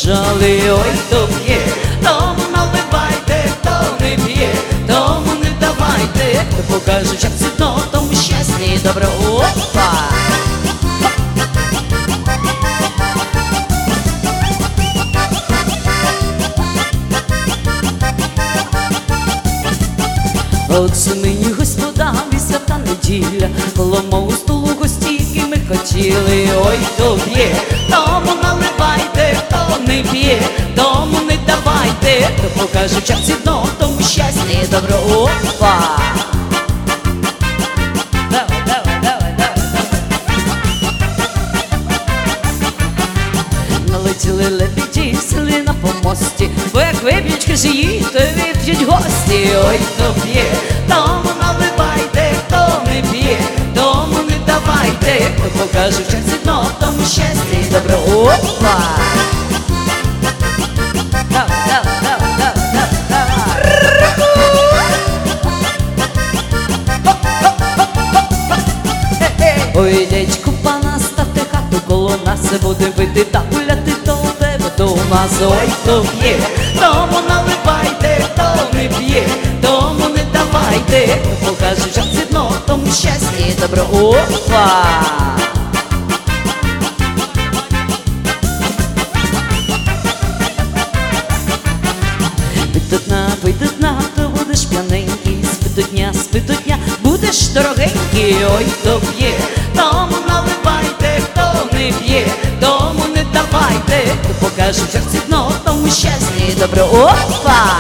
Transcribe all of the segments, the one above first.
побажали, ой, хто п'є, тому наливайте, хто не п'є, тому не давайте, хто покаже, як це дно, тому щастя і добро. Опа! Оце мені господами свята неділя, коло мого столу гості, і ми хотіли, ой, хто п'є, тому наливайте, хто не п'є, тому не давайте, хто покаже, як це дно, тому щастя і добро. Опа! Давай, давай, давай, давай. Налетіли лебеді, сіли на помості, бо як вип'ють кишії, то вип'ють гості. Ой, хто п'є, тому наливайте, хто не п'є, тому не давайте, хто покаже, як це дно, тому щастя і добро. Опа! Давай, давай, давай, давай, давай. Ой, дядьку пана, ставте хату коло нас, буде вийти та гуляти до тебе, до нас. Ой, хто п'є, тому наливайте, хто не п'є, тому не давайте, хто покаже, як це дно, тому щастя і добро. Опа! Вийди до дна, то будеш п'яненький, спи до дня, будеш дорогенький. Ой, хто п'є, тому наливайте, хто не п'є, тому не давайте, хто покаже, як це дно, тому щастя і добро. Опа!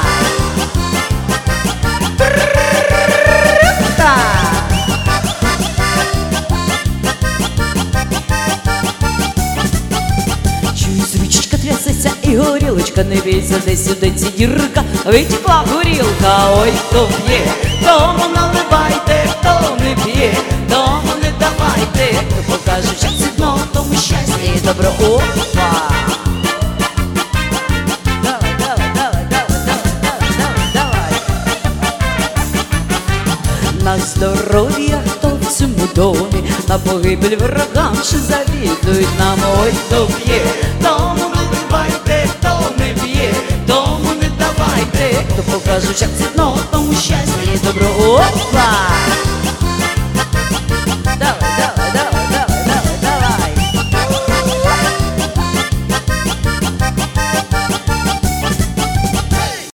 Чуюсь, ручечка трясеться і горілочка не бійся, десь сюди ці дірка, витекла горілка. Ой, хто п'є, тому наливайте, хто не п'є, тому не давайте, хто покаже, як це дно, тому щастя і добро. Опа! Давай, давай, давай, давай, давай, давай, давай. На здоров'я, хто в цьому домі, на погибель ворогам, що завідують нам. Ой, хто п'є, тому наливайте, хто не п'є, тому не давайте, хто покаже, як це